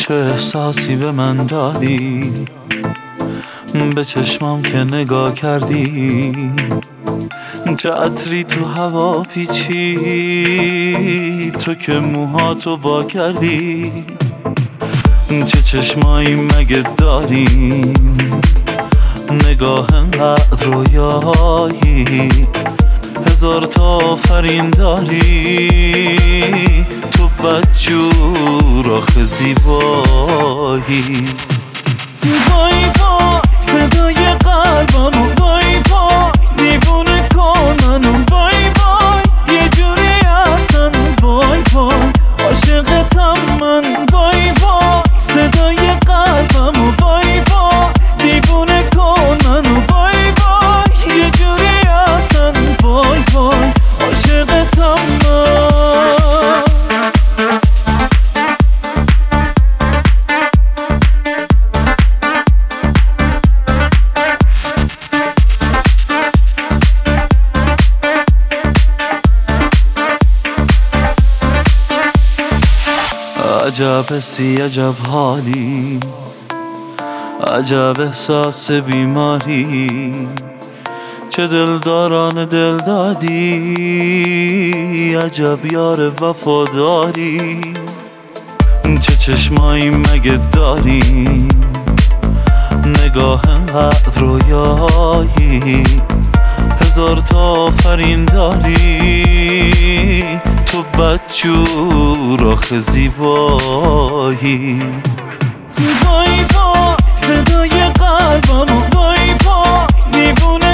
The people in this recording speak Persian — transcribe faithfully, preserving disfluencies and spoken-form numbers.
چه احساسی به من دادی، به چشمام که نگاه کردی، چه عطری تو هوا پیچی، تو که موهاتو وا کردی. چه چشمایی مگه داریم، نگاه انقدر رویایی، هزار تا آفرین داری، تو بدجور آخه زیبایی. وای وای صدای قلبمو، وای وای دیوونه کن منو، وای وای یه جوری اصلا، وای وای عاشقتم من، وای وای صدای قلبمو، وای وای دیوونه کن منو، وای وای یه جوری اصلا، وای وای عاشقتم من. عجب حسی عجب حالی، عجب احساس بیماری، چه دلداران دل دادی، عجب یار وفاداری. چه چشمایی مگه داری، نگاه انقدر رویایی، هزار تا آفرین داری، تو بدجور آخه زیبایی. وای وای صدای قلبمو، وای وای دیوونه